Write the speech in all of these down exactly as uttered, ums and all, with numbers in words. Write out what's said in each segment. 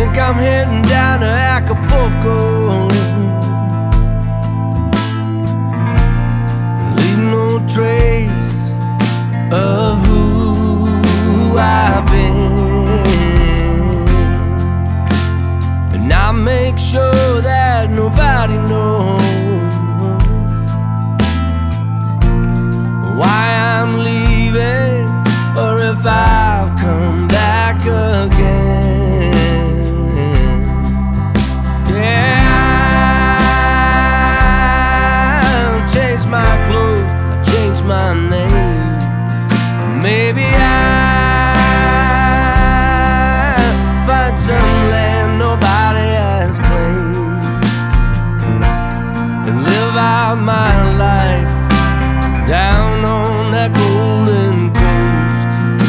think I'm heading down to Acapulco, leave no trace of who I've been, and I make sure that nobody knows why I'm leaving or if I'll come back again. Yeah, I'll change my clothes, I'll change my name. Maybe I'll find some land nobody has claimed and live out my life down on that golden coast.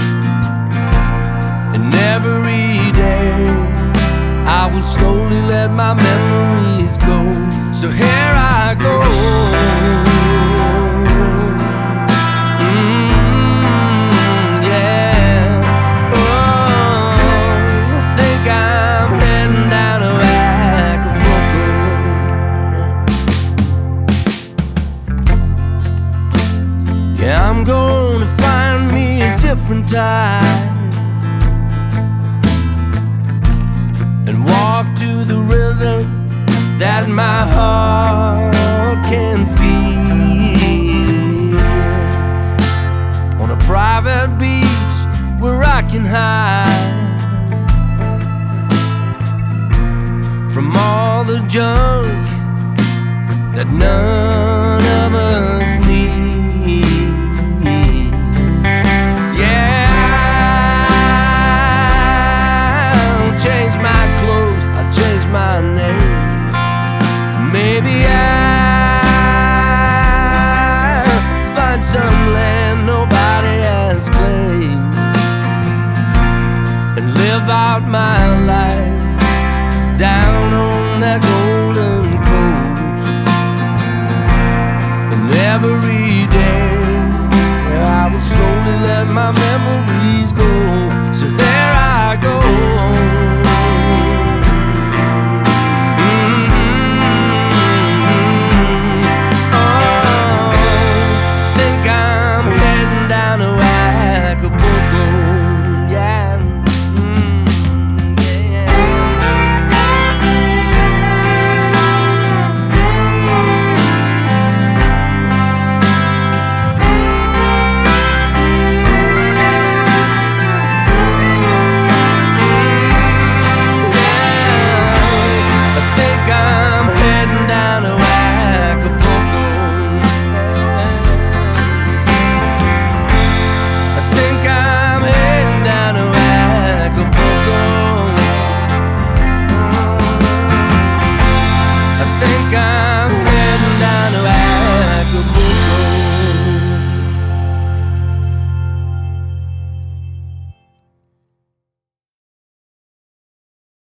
And every day I will slowly let my memories go. So here I go. Mm, yeah. Oh, I think I'm heading down to Acapulco. Yeah, I'm gonna find me a different tide and walk to the rhythm that my heart can feel, on a private beach where I can hide from all the junk that none of us need. Yeah, I'll change my clothes, I'll change my name. Maybe I'll find some land nobody has claimed and live out my life down on that golden coast. And every day I will slowly let my memories